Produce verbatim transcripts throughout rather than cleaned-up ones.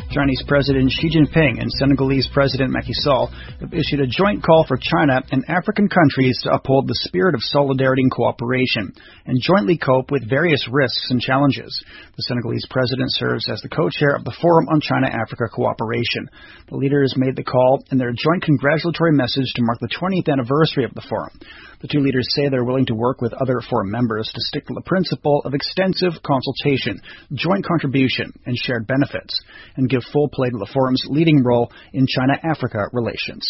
Chinese President Xi Jinping and Senegalese President Macky Sall have issued a joint call for China and African countries to uphold the spirit of solidarity and cooperation and jointly cope with various risks and challenges. The Senegalese president serves as the co-chair of the Forum on China-Africa Cooperation. The leaders made the call in their joint congratulatory message to mark the twentieth anniversary of the forum. The two leaders say they're willing to work with other forum members to stick to the principle of extensive consultation, joint contribution, and shared benefits, and give full play to the forum's leading role in China-Africa relations.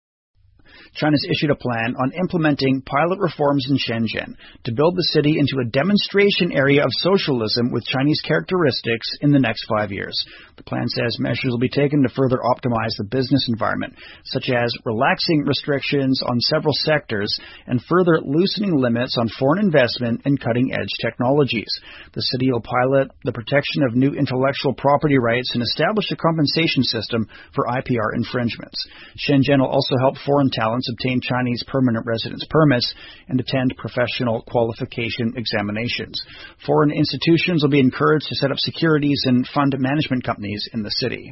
China's issued a plan on implementing pilot reforms in Shenzhen to build the city into a demonstration area of socialism with Chinese characteristics in the next five years. The plan says measures will be taken to further optimize the business environment, such as relaxing restrictions on several sectors and further loosening limits on foreign investment and cutting-edge technologies. The city will pilot the protection of new intellectual property rights and establish a compensation system for I P R infringements. Shenzhen will also help foreign talents obtain Chinese permanent residence permits and attend professional qualification examinations. Foreign institutions will be encouraged to set up securities and fund management companies in the city.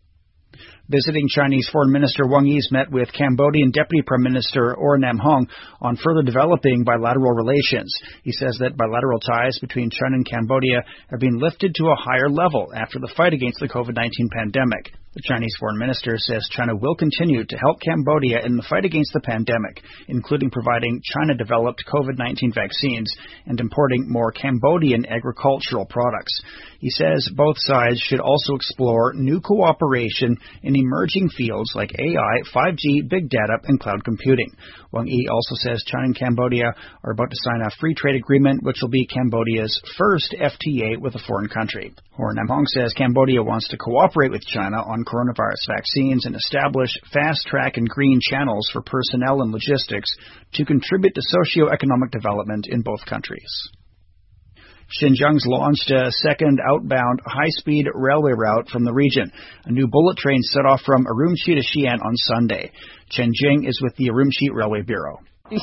Visiting Chinese Foreign Minister Wang Yi met with Cambodian Deputy Prime Minister Oranam Hong on further developing bilateral relations. He says that bilateral ties between China and Cambodia have been lifted to a higher level after the fight against the COVID nineteen pandemic. The Chinese Foreign Minister says China will continue to help Cambodia in the fight against the pandemic, including providing China-developed COVID nineteen vaccines and importing more Cambodian agricultural products. He says both sides should also explore new cooperation in emerging fields like A I, five G, big data, and cloud computing. Wang Yi also says China and Cambodia are about to sign a free trade agreement, which will be Cambodia's first F T A with a foreign country. Oranam Hong says Cambodia wants to cooperate with China on coronavirus vaccines and establish fast-track and green channels for personnel and logistics to contribute to socio-economic development in both countries. Xinjiang's launched a second outbound high-speed railway route from the region. A new bullet train set off from Urumqi to Xi'an on Sunday. Chen Jing is with the Urumqi Railway Bureau. The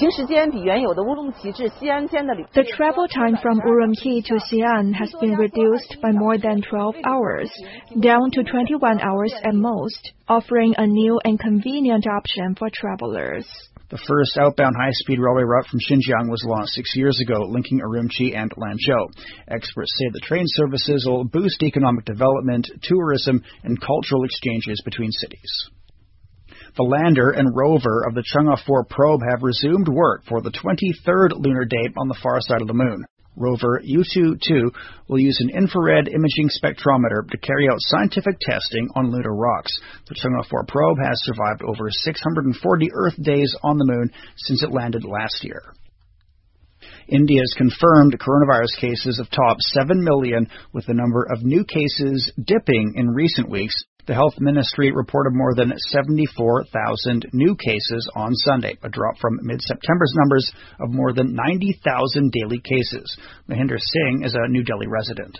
travel time from Urumqi to Xi'an has been reduced by more than twelve hours, down to twenty-one hours at most, offering a new and convenient option for travelers. The first outbound high-speed railway route from Xinjiang was launched six years ago, linking Urumqi and Lanzhou. Experts say the train services will boost economic development, tourism, and cultural exchanges between cities. The lander and rover of the Chang'e four probe have resumed work for the twenty-third lunar day on the far side of the moon. Rover Yutu two will use an infrared imaging spectrometer to carry out scientific testing on lunar rocks. The Chang'e four probe has survived over six hundred forty Earth days on the moon since it landed last year. India has confirmed coronavirus cases have topped seven million, with the number of new cases dipping in recent weeks. The Health Ministry reported more than seventy-four thousand new cases on Sunday, a drop from mid-September's numbers of more than ninety thousand daily cases. Mahinder Singh is a New Delhi resident.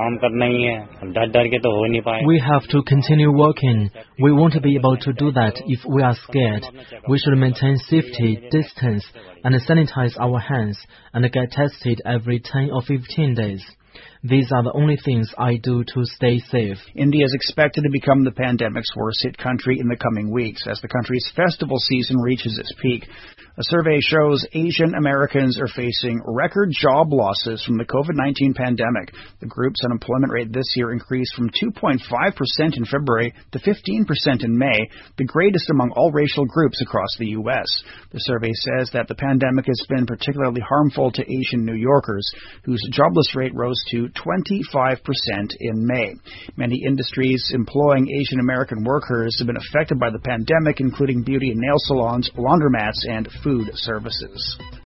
We have to continue working. We won't be able to do that if we are scared. We should maintain safety, distance, and sanitize our hands, and get tested every ten or fifteen days. These are the only things I do to stay safe. India is expected to become the pandemic's worst-hit country in the coming weeks as the country's festival season reaches its peak. A survey shows Asian Americans are facing record job losses from the COVID nineteen pandemic. The group's unemployment rate this year increased from two point five percent in February to fifteen percent in May, the greatest among all racial groups across the U S. The survey says that the pandemic has been particularly harmful to Asian New Yorkers, whose jobless rate rose to twenty-five percent in May. Many industries employing Asian American workers have been affected by the pandemic, including beauty and nail salons, laundromats, and food services.